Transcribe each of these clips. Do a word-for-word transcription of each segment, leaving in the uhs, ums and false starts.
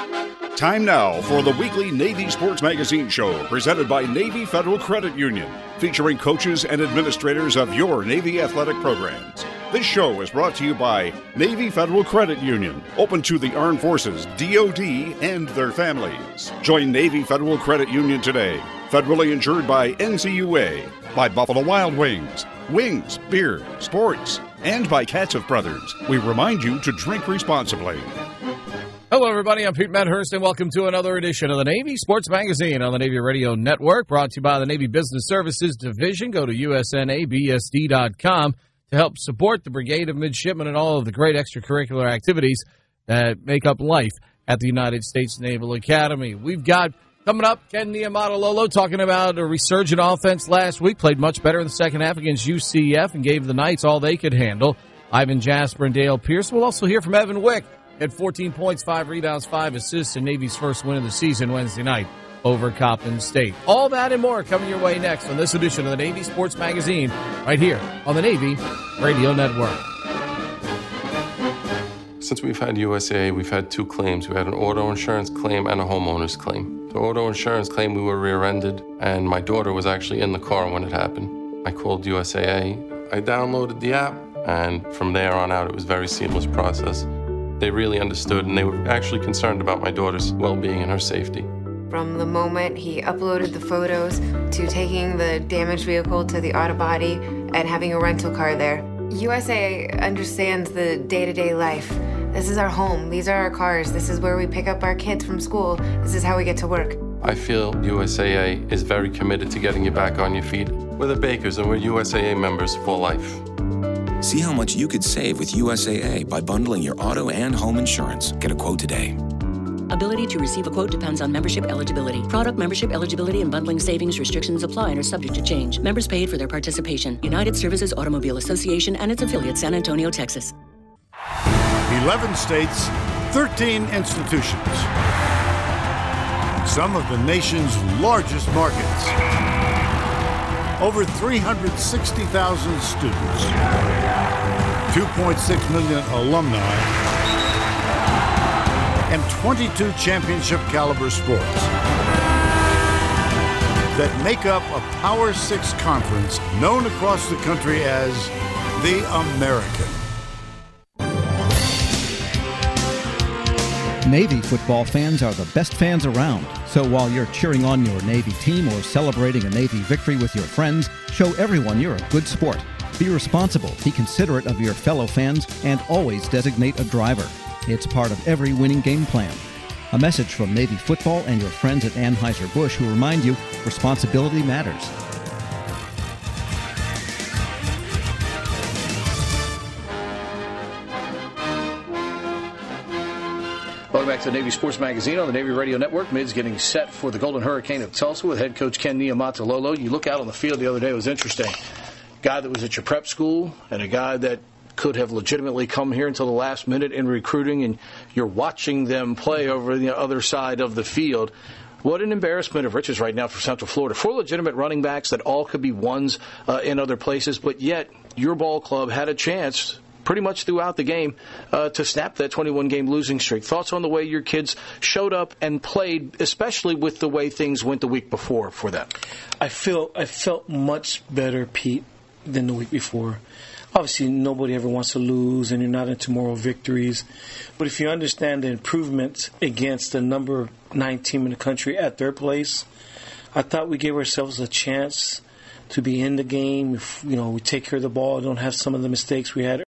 Time now for the weekly Navy Sports Magazine show presented by Navy Federal Credit Union, featuring coaches and administrators of your Navy athletic programs. This show is brought to you by Navy Federal Credit Union, open to the Armed Forces, D O D, and their families. Join Navy Federal Credit Union today. Federally insured by N C U A, by Buffalo Wild Wings, Wings, Beer, Sports, and by Katzif Brothers. We remind you to drink responsibly. Hello, everybody. I'm Pete Medhurst, and welcome to another edition of the Navy Sports Magazine on the Navy Radio Network, brought to you by the Navy Business Services Division. Go to U S N A B S D dot com to help support the Brigade of Midshipmen and all of the great extracurricular activities that make up life at the United States Naval Academy. We've got coming up Ken Niumatalolo talking about a resurgent offense last week, played much better in the second half against U C F and gave the Knights all they could handle. Ivan Jasper and Dale Pierce. We'll also hear from Evan Wick. Had fourteen points, five rebounds, five assists in Navy's first win of the season Wednesday night over Coppin State. All that and more coming your way next on this edition of the Navy Sports Magazine right here on the Navy Radio Network. Since we've had U S A A, we've had two claims. We had an auto insurance claim and a homeowner's claim. The auto insurance claim, we were rear-ended, and my daughter was actually in the car when it happened. I called U S A A. I downloaded the app, and from there on out, it was a very seamless process. They really understood, and they were actually concerned about my daughter's well-being and her safety. From the moment he uploaded the photos to taking the damaged vehicle to the auto body and having a rental car there, U S A A understands the day-to-day life. This is our home. These are our cars. This is where we pick up our kids from school. This is how we get to work. I feel U S A A is very committed to getting you back on your feet. We're the Bakers, and we're U S A A members for life. See how much you could save with U S A A by bundling your auto and home insurance. Get a quote today. Ability to receive a quote depends on membership eligibility. Product membership eligibility and bundling savings restrictions apply and are subject to change. Members paid for their participation. United Services Automobile Association and its affiliate, San Antonio, Texas. eleven states, thirteen institutions. Some of the nation's largest markets. Over three hundred sixty thousand students, two point six million alumni, and twenty-two championship-caliber sports that make up a Power Six conference known across the country as the American. Navy football fans are the best fans around. So while you're cheering on your Navy team or celebrating a Navy victory with your friends, show everyone you're a good sport. Be responsible, be considerate of your fellow fans, and always designate a driver. It's part of every winning game plan. A message from Navy football and your friends at Anheuser-Busch who remind you responsibility matters. Welcome back to the Navy Sports Magazine on the Navy Radio Network. Mid's getting set for the Golden Hurricane of Tulsa with head coach Ken Niumatalolo. You look out on the field the other day, it was interesting. A guy that was at your prep school and a guy that could have legitimately come here until the last minute in recruiting, and you're watching them play over the other side of the field. What an embarrassment of riches right now for Central Florida. Four legitimate running backs that all could be ones uh, in other places, but yet your ball club had a chance pretty much throughout the game uh, to snap that twenty-one game losing streak. Thoughts on the way your kids showed up and played, especially with the way things went the week before for them? I feel I felt much better, Pete, than the week before. Obviously, nobody ever wants to lose, and you're not into moral victories. But if you understand the improvements against the number nine team in the country at their place, I thought we gave ourselves a chance to be in the game. If, you know, we take care of the ball, don't have some of the mistakes we had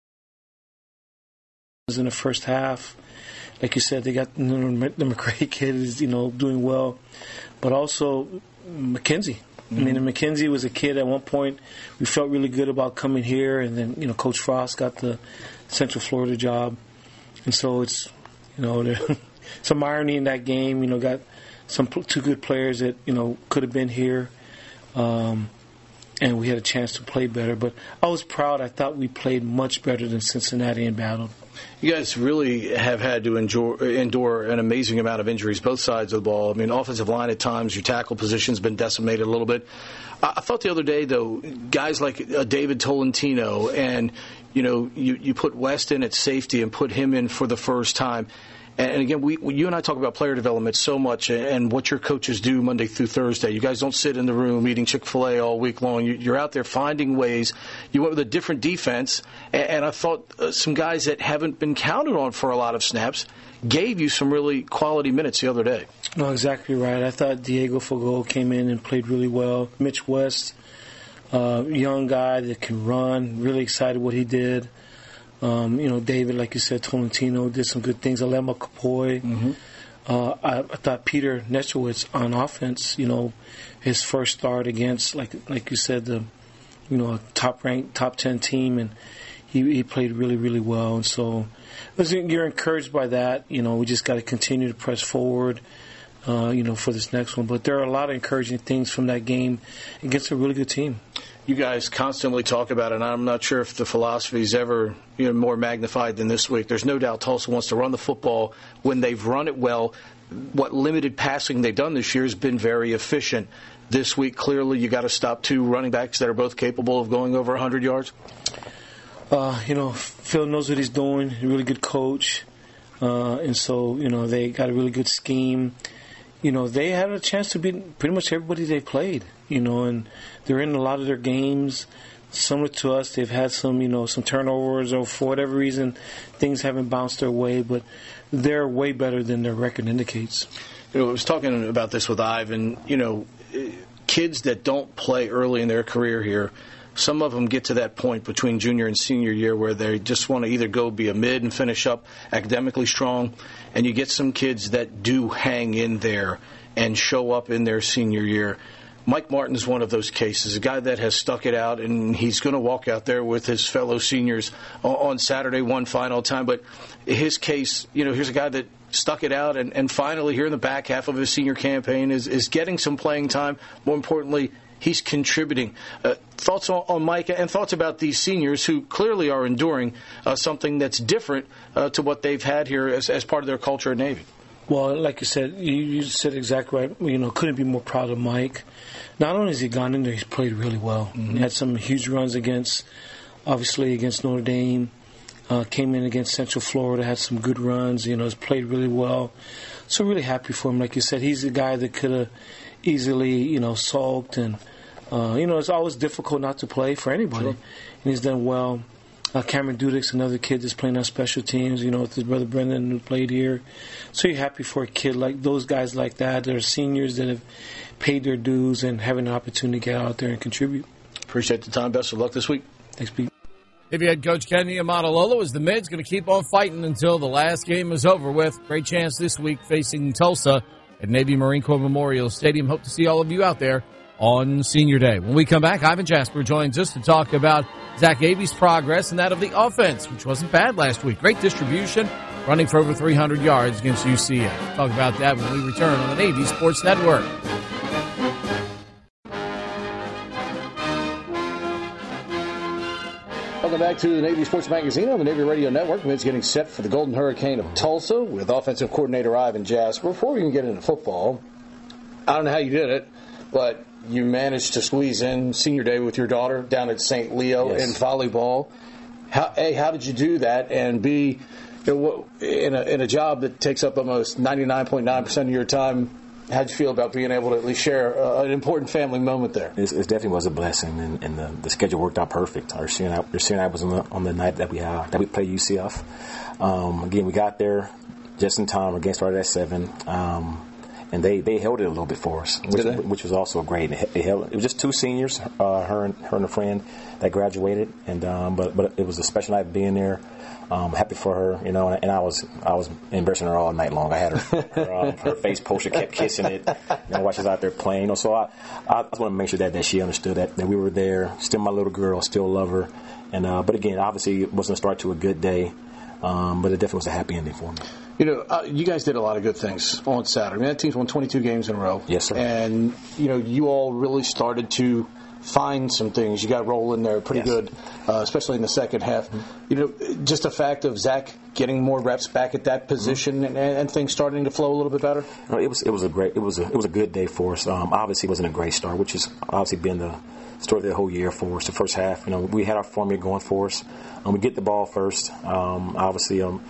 in the first half. Like you said, they got you know, the McRae kid is you know doing well, but also McKenzie. Mm-hmm. I mean, McKenzie was a kid at one point. We felt really good about coming here, and then you know Coach Frost got the Central Florida job, and so it's you know there's some irony in that game. You know, got some two good players that you know could have been here. Um, And we had a chance to play better. But I was proud. I thought we played much better than Cincinnati and battled. You guys really have had to endure, endure an amazing amount of injuries, both sides of the ball. I mean, offensive line at times, your tackle position's been decimated a little bit. I thought the other day, though, guys like uh, David Tolentino and, you know, you, you put West in at safety and put him in for the first time. And again, we, you and I talk about player development so much and what your coaches do Monday through Thursday. You guys don't sit in the room eating Chick-fil-A all week long. You're out there finding ways. You went with a different defense, and I thought some guys that haven't been counted on for a lot of snaps gave you some really quality minutes the other day. No, exactly right. I thought Diego Fagot came in and played really well. Mitch West, uh, young guy that can run, really excited what he did. Um, you know, David, like you said, Tolentino did some good things. Alema Kapoy. Mm-hmm. Uh, I, I thought Peter Nechowitz on offense, you know, his first start against, like like you said, the you know, a top-ranked, top ten team, and he, he played really, really well. And so listen, you're encouraged by that. You know, we just got to continue to press forward, uh, you know, for this next one. But there are a lot of encouraging things from that game against a really good team. You guys constantly talk about it, and I'm not sure if the philosophy is ever you know, more magnified than this week. There's no doubt Tulsa wants to run the football. When they've run it well, what limited passing they've done this year has been very efficient. This week, clearly, you got to stop two running backs that are both capable of going over one hundred yards. Uh, you know, Phil knows what he's doing. He's a really good coach. Uh, and so, you know, they got a really good scheme. You know, they had a chance to beat pretty much everybody they played, you know, and they're in a lot of their games. Similar to us, they've had some, you know, some turnovers, or for whatever reason, things haven't bounced their way, but they're way better than their record indicates. You know, I was talking about this with Ivan. You know, kids that don't play early in their career here, some of them get to that point between junior and senior year where they just want to either go be a mid and finish up academically strong, and you get some kids that do hang in there and show up in their senior year. Mike Martin is one of those cases, a guy that has stuck it out, and he's going to walk out there with his fellow seniors on Saturday one final time. But his case, you know, here's a guy that stuck it out, and, and finally here in the back half of his senior campaign is, is getting some playing time. More importantly, he's contributing. Uh, thoughts on, on Mike, and thoughts about these seniors who clearly are enduring uh, something that's different uh, to what they've had here as, as part of their culture at Navy. Well, like you said, you, you said exactly right. You know, couldn't be more proud of Mike. Not only has he gone in there, he's played really well. Mm-hmm. He had some huge runs against, obviously, against Notre Dame. Uh, came in against Central Florida, had some good runs. You know, has played really well. So really happy for him. Like you said, he's the guy that could have easily, you know, sulked. And, uh, you know, it's always difficult not to play for anybody. Sure. And he's done well. Uh, Cameron Dudek's another kid that's playing on special teams, you know, with his brother Brendan who played here. So you're happy for a kid like those guys like that. They're seniors that have paid their dues and having an opportunity to get out there and contribute. Appreciate the time. Best of luck this week. Thanks, Pete. Navy head coach Ken Niumatalolo as the Mid's going to keep on fighting until the last game is over with. Great chance this week facing Tulsa at Navy Marine Corps Memorial Stadium. Hope to see all of you out there on Senior Day. When we come back, Ivan Jasper joins us to talk about Zach Abey's progress and that of the offense, which wasn't bad last week. Great distribution, running for over three hundred yards against U C F. Talk about that when we return on the Navy Sports Network. Welcome back to the Navy Sports Magazine on the Navy Radio Network. Mid's getting set for the Golden Hurricane of Tulsa with offensive coordinator Ivan Jasper. Before we even get into football, I don't know how you did it, but you managed to squeeze in Senior Day with your daughter down at Saint Leo yes. in volleyball. How, A, how did you do that? And B, you know, in, a, in a job that takes up almost ninety-nine point nine percent of your time, how'd you feel about being able to at least share uh, an important family moment there? It, it definitely was a blessing, and, and the, the schedule worked out perfect. Our senior night, our senior night was on the, on the night that we uh, that we played U C F. Um, again, we got there just in time. Our game started at seven. Um, And they, they held it a little bit for us, which, which was also great. It, held, it was just two seniors, uh, her and her and a friend, that graduated, and um, but but it was a special night being there. Um, happy for her, you know, and, and I was I was embarrassing her all night long. I had her her, um, her face poster, kept kissing it, you know, while she was out there playing. You know, so I I just want to make sure that, that she understood that, that we were there, still my little girl, still love her, and uh, but again, obviously it wasn't a start to a good day, um, but it definitely was a happy ending for me. You know, uh, you guys did a lot of good things on Saturday. I mean, that team's won twenty-two games in a row. Yes, sir. And, you know, you all really started to find some things. You got rolling there pretty yes. good, uh, especially in the second half. Mm-hmm. You know, just the fact of Zach getting more reps back at that position mm-hmm. and, and things starting to flow a little bit better. No, it was it was a great it was a it was a good day for us. Um, obviously, it wasn't a great start, which has obviously been the story of the whole year for us. The first half, you know, we had our formula going for us. Um, we get the ball first. Um, obviously, um.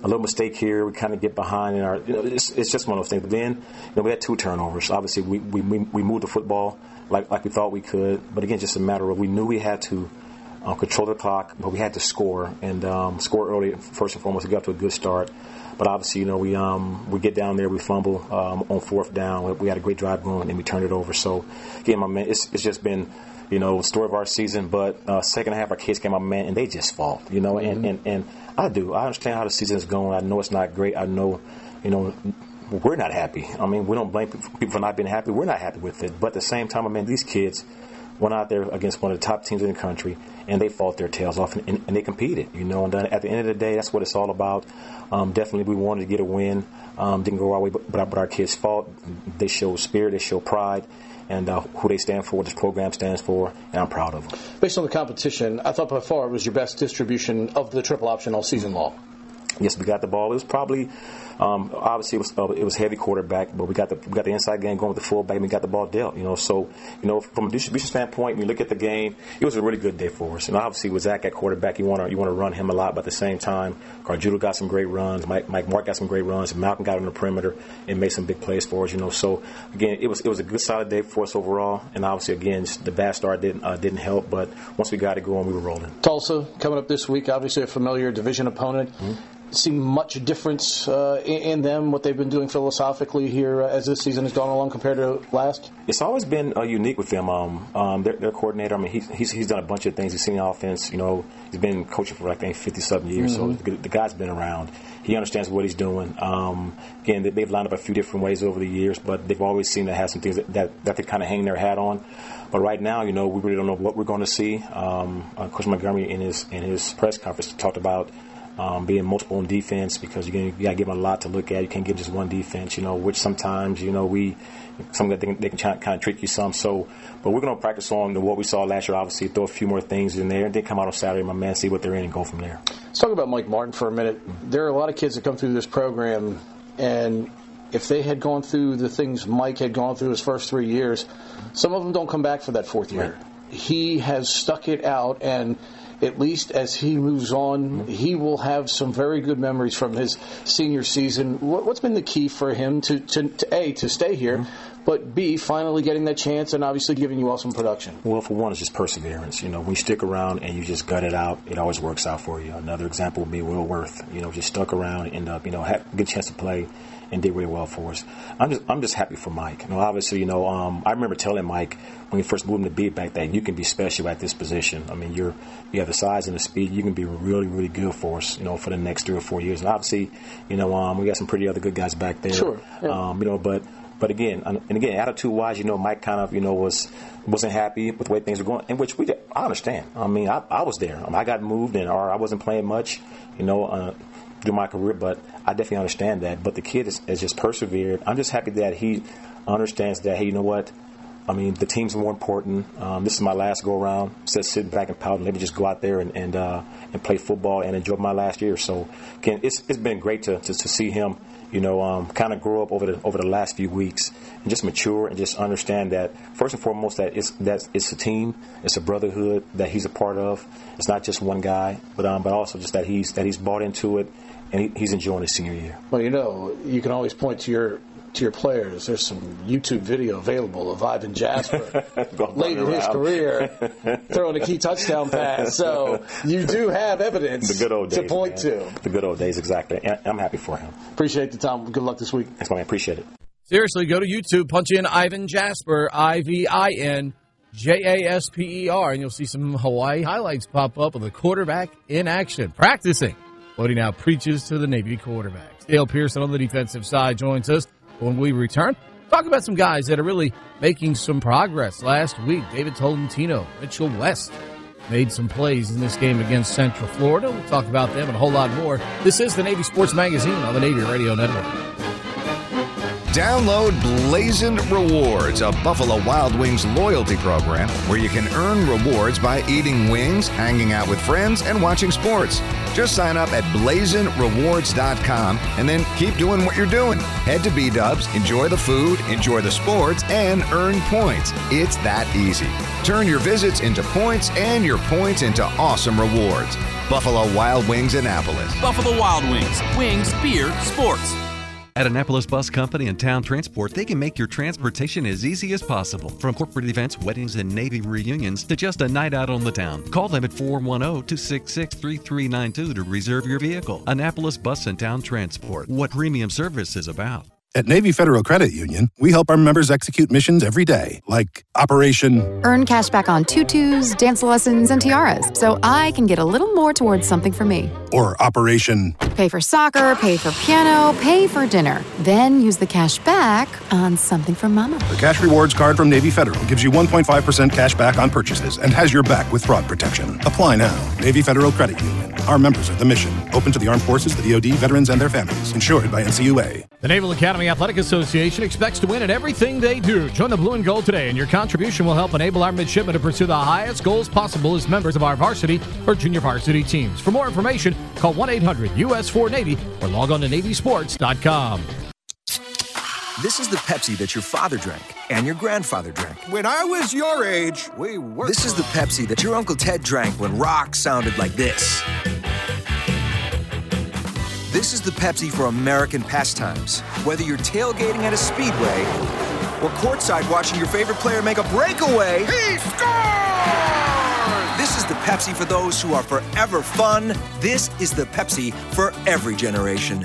a little mistake here, we kind of get behind in our. You know, it's, it's just one of those things. But then, you know, we had two turnovers. Obviously, we we we moved the football like like we thought we could. But again, just a matter of we knew we had to uh, control the clock, but we had to score and um, score early first and foremost. We got to a good start. But obviously, you know, we um, we get down there, we fumble um, on fourth down. We had a great drive going, and we turned it over. So, again, my man, it's it's just been, you know, the story of our season. But uh, second half, our kids came out, man, and they just fought, you know. And, mm-hmm. and, and I do. I understand how the season is going. I know it's not great. I know, you know, we're not happy. I mean, we don't blame people for not being happy. We're not happy with it. But at the same time, I mean, these kids went out there against one of the top teams in the country, and they fought their tails off, and, and they competed, you know. And at the end of the day, that's what it's all about. Um, definitely, we wanted to get a win. Um, didn't go our way, but, but our kids fought. They showed spirit. They showed pride. And uh, who they stand for, what this program stands for, and I'm proud of them. Based on the competition, I thought by far it was your best distribution of the triple option all season long. Yes, we got the ball. It was probably, um, obviously, it was uh, it was heavy quarterback, but we got the we got the inside game going with the fullback, and we got the ball dealt. You know, so you know, from a distribution standpoint, when you look at the game, it was a really good day for us. And obviously, with Zach at quarterback, you want to you want to run him a lot, but at the same time, Gargiulo got some great runs, Mike Mike Mark got some great runs, and Malcolm got on the perimeter and made some big plays for us. You know, so again, it was it was a good solid day for us overall. And obviously, again, the bad start didn't uh, didn't help, but once we got it going, we were rolling. Tulsa coming up this week, obviously a familiar division opponent. Mm-hmm. See much difference uh, in, in them, what they've been doing philosophically here uh, as this season has gone along compared to last? It's always been uh, unique with them. Um, um, their, their coordinator, I mean, he, he's he's done a bunch of things. He's seen the offense. You know, he's been coaching for, like, I think, fifty-something years, mm-hmm. so the, the guy's been around. He understands what he's doing. Um, again, they've lined up a few different ways over the years, but they've always seemed to have some things that, that, that they kind of hang their hat on. But right now, you know, we really don't know what we're going to see. Um, uh, Coach Montgomery, in his in his press conference, talked about Um, being multiple in defense, because you, you got to give them a lot to look at. You can't give just one defense, you know, which sometimes, you know, we, some that they can, they can try, kind of trick you some. So, but we're going to practice on the, what we saw last year, obviously, throw a few more things in there, and then come out on Saturday, my man, see what they're in and go from there. Let's talk about Mike Martin for a minute. There are a lot of kids that come through this program, and if they had gone through the things Mike had gone through his first three years, some of them don't come back for that fourth year. Right. He has stuck it out, and at least as he moves on, mm-hmm. he will have some very good memories from his senior season. What's been the key for him to, to, to A, to stay here, mm-hmm. but B, finally getting that chance and obviously giving you all some production? Well, for one, it's just perseverance. You know, when you stick around and you just gut it out, it always works out for you. Another example would be Will Worth. You know, just stuck around and end up, you know, had a good chance to play and did really well for us. I'm just I'm just happy for Mike. You know, obviously, you know, um, I remember telling Mike when he first moved him to beat back that you can be special at this position. I mean, you're you have the size and the speed. You can be really, really good for us, you know, for the next three or four years. And obviously, you know, um, we got some pretty other good guys back there. Sure. Yeah. Um, you know, but but again, and again, attitude-wise, you know, Mike kind of, you know, was wasn't happy with the way things were going, in which we did, I understand. I mean, I, I was there. I, mean, I got moved, and or I wasn't playing much, you know. Uh, through my career, but I definitely understand that. But the kid has, has just persevered. I'm just happy that he understands that, hey, you know what? I mean, the team's more important. Um, this is my last go-around. Instead of sitting back and pouting, maybe just go out there and and, uh, and play football and enjoy my last year. So, again, it's it's been great to to, to see him, you know, um, kind of grow up over the over the last few weeks and just mature and just understand that, first and foremost, that it's that it's a team, it's a brotherhood that he's a part of. It's not just one guy, but um, but also just that he's that he's bought into it. And he, he's enjoying his senior year. Well, you know, you can always point to your to your players. There's some YouTube video available of Ivan Jasper late in his career throwing a key touchdown pass. So you do have evidence the good old days, to point man. to. The good old days, exactly. And I'm happy for him. Appreciate the time. Good luck this week. Thanks, man. I appreciate it. Seriously, go to YouTube, punch in Ivan Jasper, I V I N J A S P E R, and you'll see some Hawaii highlights pop up of the quarterback in action, practicing. What he now preaches to the Navy quarterbacks. Dale Pearson on the defensive side joins us when we return. Talk about some guys that are really making some progress. Last week, David Tolentino, Mitchell West made some plays in this game against Central Florida. We'll talk about them and a whole lot more. This is the Navy Sports Magazine on the Navy Radio Network. Download Blazing Rewards, a Buffalo Wild Wings loyalty program where you can earn rewards by eating wings, hanging out with friends, and watching sports. Just sign up at blazing rewards dot com and then keep doing what you're doing. Head to B-Dubs, enjoy the food, enjoy the sports, and earn points. It's that easy. Turn your visits into points and your points into awesome rewards. Buffalo Wild Wings, Annapolis. Buffalo Wild Wings. Wings, beer, sports. At Annapolis Bus Company and Town Transport, they can make your transportation as easy as possible. From corporate events, weddings, and Navy reunions to just a night out on the town. Call them at four one zero, two six six, three three nine two to reserve your vehicle. Annapolis Bus and Town Transport, what premium service is about. At Navy Federal Credit Union, we help our members execute missions every day, like Operation Earn cash back on tutus, dance lessons, and tiaras, so I can get a little more towards something for me. Or Operation Pay for soccer, pay for piano, pay for dinner. Then use the cash back on something for mama. The Cash Rewards card from Navy Federal gives you one point five percent cash back on purchases and has your back with fraud protection. Apply now. Navy Federal Credit Union. Our members are the mission. Open to the armed forces, the D O D, veterans, and their families. Insured by N C U A. The Naval Academy Athletic Association expects to win at everything they do. Join the Blue and Gold today, and your contribution will help enable our midshipmen to pursue the highest goals possible as members of our varsity or junior varsity teams. For more information, call one eight hundred U S four Navy or log on to Navy Sports dot com. This is the Pepsi that your father drank and your grandfather drank. When I was your age, we were. This is the Pepsi that your Uncle Ted drank when rock sounded like this. This is the Pepsi for American pastimes. Whether you're tailgating at a speedway or courtside watching your favorite player make a breakaway, he scores! This is the Pepsi for those who are forever fun. This is the Pepsi for every generation.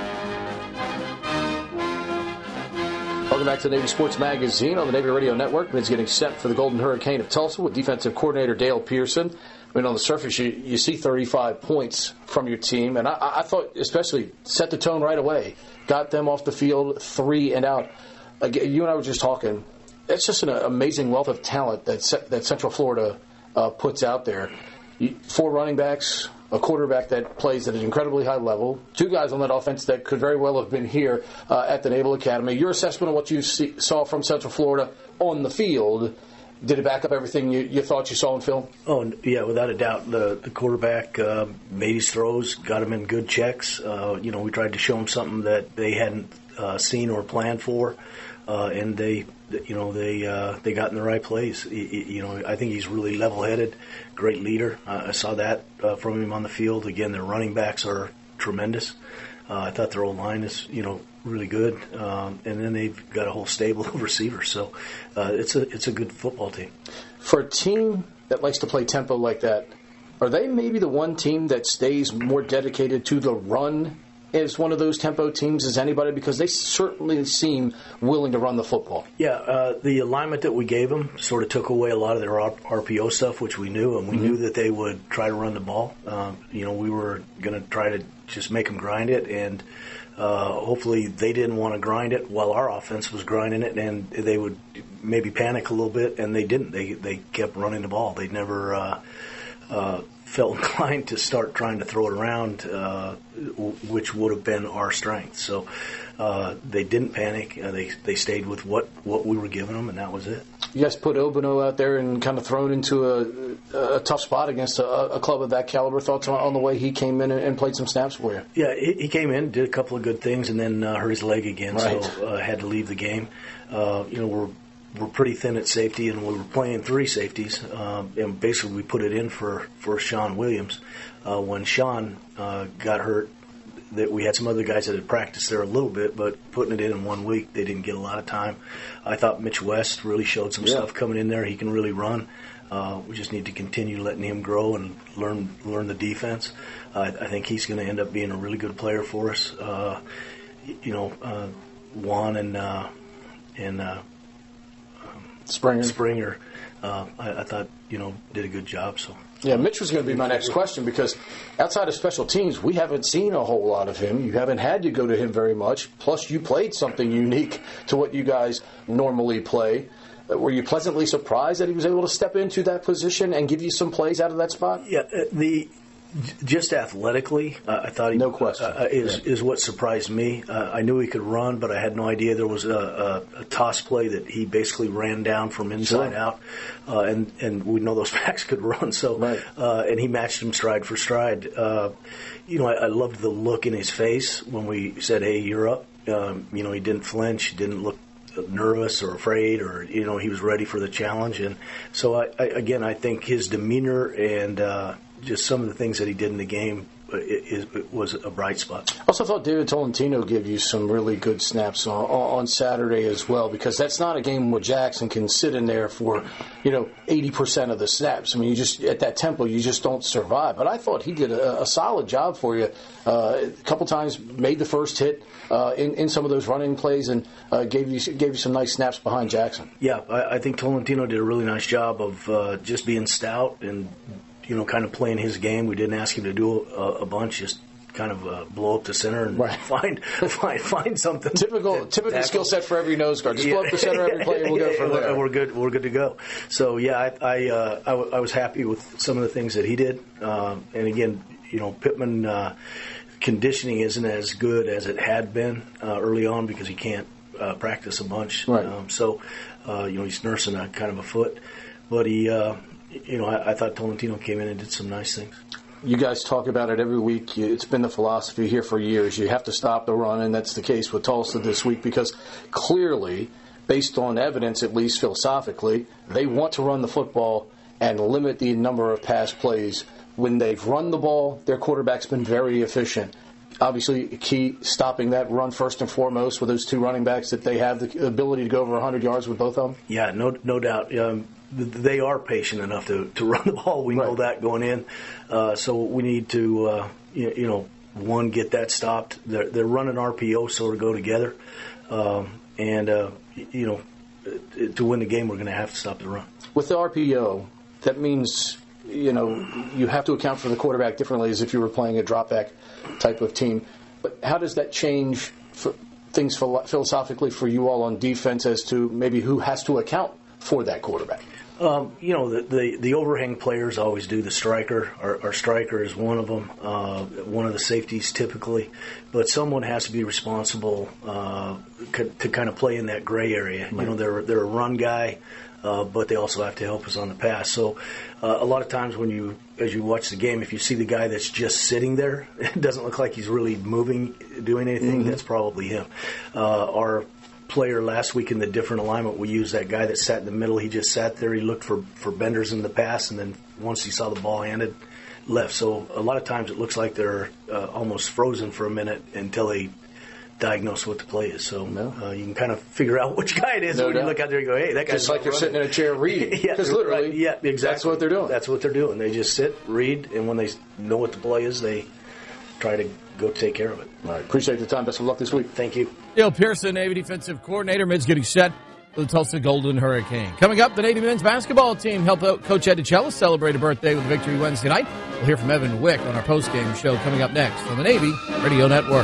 Welcome back to the Navy Sports Magazine on the Navy Radio Network. It's getting set for the Golden Hurricane of Tulsa with defensive coordinator Dale Pearson. I mean, on the surface, you, you see thirty-five points from your team, and I, I thought especially set the tone right away. Got them off the field, three and out. Again, you and I were just talking. It's just an amazing wealth of talent that that Central Florida uh, puts out there. You, four running backs, a quarterback that plays at an incredibly high level, two guys on that offense that could very well have been here uh, at the Naval Academy. Your assessment of what you see, saw from Central Florida on the field, did it back up everything you, you thought you saw in film? Oh, yeah, without a doubt. The, the quarterback uh, made his throws, got him in good checks. Uh, you know, we tried to show him something that they hadn't uh, seen or planned for, uh, and they, you know, they uh, they got in the right place. He, you know, I think he's really level-headed, great leader. Uh, I saw that uh, from him on the field. Again, their running backs are tremendous. Uh, I thought their old line is, you know, really good, um, and then they've got a whole stable of receivers. So uh, it's a it's a good football team. For a team that likes to play tempo like that, are they maybe the one team that stays more dedicated to the run as one of those tempo teams as anybody? Because they certainly seem willing to run the football. Yeah, uh, the alignment that we gave them sort of took away a lot of their R P O stuff, which we knew, and we mm-hmm. knew that they would try to run the ball. Um, you know, we were going to try to just make them grind it, and uh, hopefully they didn't want to grind it while our offense was grinding it, and they would maybe panic a little bit, and they didn't. They they kept running the ball. They never uh, uh, felt inclined to start trying to throw it around, uh, which would have been our strength. So uh, they didn't panic. Uh, they they stayed with what, what we were giving them, and that was it. You guys put Obono out there and kind of thrown into a, a tough spot against a, a club of that caliber. Thoughts on, on the way he came in and, and played some snaps for you? Yeah, he, he came in, did a couple of good things, and then uh, hurt his leg again, right. so uh, had to leave the game. Uh, you know, we're we're pretty thin at safety, and we were playing three safeties, um, and basically we put it in for, for Sean Williams. Uh, when Sean uh, got hurt, that we had some other guys that had practiced there a little bit, but putting it in in one week, they didn't get a lot of time. I thought Mitch West really showed some yeah. stuff coming in there. He can really run. Uh, we just need to continue letting him grow and learn learn the defense. Uh, I think he's going to end up being a really good player for us. Uh, you know, uh, Juan and uh, and uh, Springer. Springer, uh, I, I thought, you know, did a good job. So. Yeah, Mitch was going to be my next question, because outside of special teams, we haven't seen a whole lot of him. You haven't had to go to him very much. Plus, you played something unique to what you guys normally play. Were you pleasantly surprised that he was able to step into that position and give you some plays out of that spot? Yeah, the Just athletically, uh, I thought he no question uh, is yeah. is what surprised me. Uh, I knew he could run, but I had no idea there was a, a, a toss play that he basically ran down from inside sure. out, uh, and and we know those backs could run. So right. uh, and he matched him stride for stride. Uh, you know, I, I loved the look in his face when we said, "Hey, you're up." Um, you know, he didn't flinch, he didn't look nervous or afraid, or you know, he was ready for the challenge. And so, I, I, again, I think his demeanor and uh, just some of the things that he did in the game it, it was a bright spot. I also thought David Tolentino gave you some really good snaps on, on Saturday as well, because that's not a game where Jackson can sit in there for, you know, eighty percent of the snaps. I mean, you just at that tempo, you just don't survive. But I thought he did a, a solid job for you. Uh, a couple times made the first hit uh, in, in some of those running plays and uh, gave you gave you some nice snaps behind Jackson. Yeah, I, I think Tolentino did a really nice job of uh, just being stout and, you know, kind of playing his game. We didn't ask him to do a, a bunch, just kind of uh, blow up the center and right. find find find something. Typical typical skill set for every nose guard. Just yeah. blow up the center every play, and we'll go from there. We're good. We're good to go. So yeah, I I, uh, I, w- I was happy with some of the things that he did. Um, and again, you know, Pittman uh, conditioning isn't as good as it had been uh, early on because he can't uh, practice a bunch. Right. Um, so uh, you know, he's nursing a kind of a foot, but he. Uh, You know, I, I thought Tolentino came in and did some nice things. You guys talk about it every week. It's been the philosophy here for years. You have to stop the run, and that's the case with Tulsa this week because clearly, based on evidence, at least philosophically, they want to run the football and limit the number of pass plays. When they've run the ball, their quarterback's been very efficient. Obviously, key stopping that run first and foremost with those two running backs that they have the ability to go over one hundred yards with both of them. Yeah, no, no doubt. Um, they are patient enough to, to run the ball. We know right. that going in. Uh, so we need to, uh, you, you know, one, get that stopped. They're, they're running R P O, sort of go together. Um, and, uh, you know, to win the game, we're going to have to stop the run. With the R P O, that means, you know, you have to account for the quarterback differently as if you were playing a drop-back type of team. But how does that change for things philosophically for you all on defense as to maybe who has to account for that quarterback? Um, you know, the, the the overhang players always do. The striker, our, our striker is one of them, uh, one of the safeties typically. But someone has to be responsible uh, to kind of play in that gray area. Right. You know, they're they're a run guy, uh, but they also have to help us on the pass. So uh, a lot of times when you, as you watch the game, if you see the guy that's just sitting there, it doesn't look like he's really moving, doing anything. Mm-hmm. That's probably him. Uh, our player last week in the different alignment, we used that guy that sat in the middle. He just sat there. He looked for, for benders in the pass, and then once he saw the ball handed, left. So a lot of times it looks like they're uh, almost frozen for a minute until they diagnose what the play is. So uh, you can kind of figure out which guy it is no when doubt. You look out there and go, hey, that guy's just like you're running. Sitting in a chair reading. yeah, literally, right. yeah, exactly. That's what they're doing. That's what they're doing. They just sit, read, and when they know what the play is, they try to go take care of it. All right. Appreciate the time. Best of luck this week. Thank you. Dale Pearson, Navy defensive coordinator. Mid's getting set for the Tulsa Golden Hurricane. Coming up, the Navy men's basketball team helped out Coach Ed DeCellis celebrate a birthday with a victory Wednesday night. We'll hear from Evan Wick on our postgame show coming up next on the Navy Radio Network.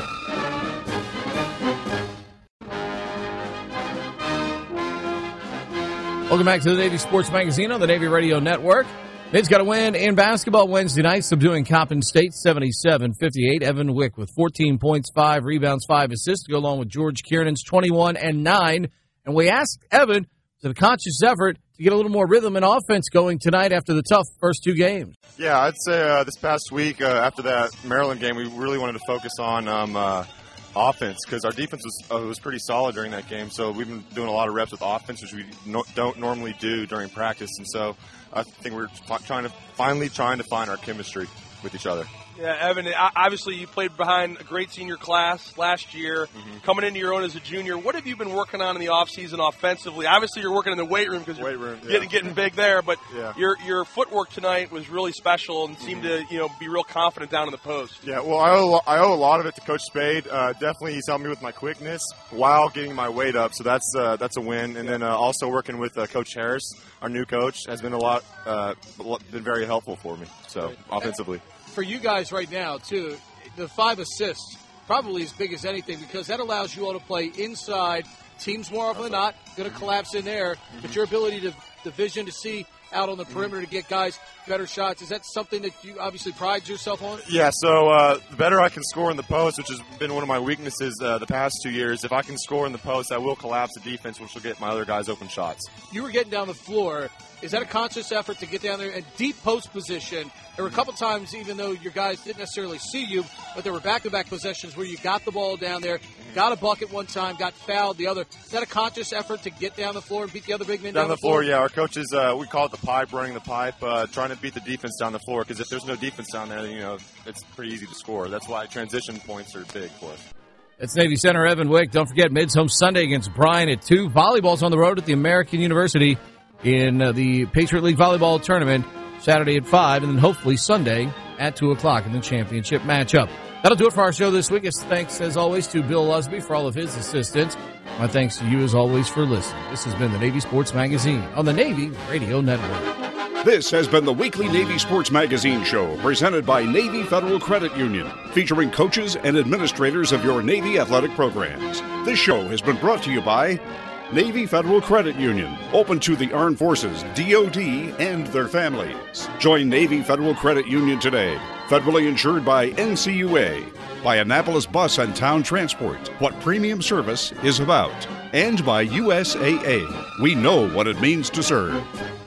Welcome back to the Navy Sports Magazine on the Navy Radio Network. Mid's got a win in basketball Wednesday night, subduing Coppin State seventy-seven fifty-eight. Evan Wick with fourteen points, five rebounds, five assists to go along with George Kiernan's twenty-one and nine. And we asked Evan, is it a conscious effort to get a little more rhythm and offense going tonight after the tough first two games? Yeah, I'd say uh, this past week uh, after that Maryland game, we really wanted to focus on um, uh, offense because our defense was uh, was pretty solid during that game. So we've been doing a lot of reps with offense, which we no, don't normally do during practice. And so I think we're trying to finally trying to find our chemistry with each other. Yeah, Evan, obviously you played behind a great senior class last year, mm-hmm. coming into your own as a junior. What have you been working on in the offseason offensively? Obviously you're working in the weight room because you're room, yeah. getting, getting big there, but yeah. your your footwork tonight was really special and seemed mm-hmm. to you know be real confident down in the post. Yeah, well, I owe, I owe a lot of it to Coach Spade. Uh, definitely he's helped me with my quickness while getting my weight up, so that's uh, that's a win. And then uh, also working with uh, Coach Harris, our new coach, has been a lot, uh, been very helpful for me, so right. offensively. For you guys right now, too, the five assists, probably as big as anything, because that allows you all to play inside. Teams more often than not going to collapse in there, mm-hmm. but your ability to, the vision to see out on the perimeter to get guys better shots. Is that something that you obviously pride yourself on? Yeah, so uh, the better I can score in the post, which has been one of my weaknesses uh, the past two years, if I can score in the post, I will collapse the defense, which will get my other guys open shots. You were getting down the floor. Is that a conscious effort to get down there and deep post position? There were a couple times, even though your guys didn't necessarily see you, but there were back-to-back possessions where you got the ball down there, got a bucket one time, got fouled the other. Is that a conscious effort to get down the floor and beat the other big men down, down the floor? floor? Yeah, our coaches, uh, we call it the pipe, running the pipe, uh, trying to beat the defense down the floor, because if there's no defense down there, you know, it's pretty easy to score. That's why transition points are big for us. That's Navy center Evan Wick. Don't forget, Mids home Sunday against Bryan at two. Volleyball's on the road at the American University in uh, the Patriot League Volleyball Tournament Saturday at five, and then hopefully Sunday at two o'clock in the championship matchup. That'll do it for our show this week. Thanks, as always, to Bill Lusby for all of his assistance. My thanks to you, as always, for listening. This has been the Navy Sports Magazine on the Navy Radio Network. This has been the weekly Navy Sports Magazine show presented by Navy Federal Credit Union, featuring coaches and administrators of your Navy athletic programs. This show has been brought to you by Navy Federal Credit Union, open to the Armed Forces, D O D, and their families. Join Navy Federal Credit Union today. Federally insured by N C U A, by Annapolis Bus and Town Transport, what premium service is about, and by U S A A. We know what it means to serve.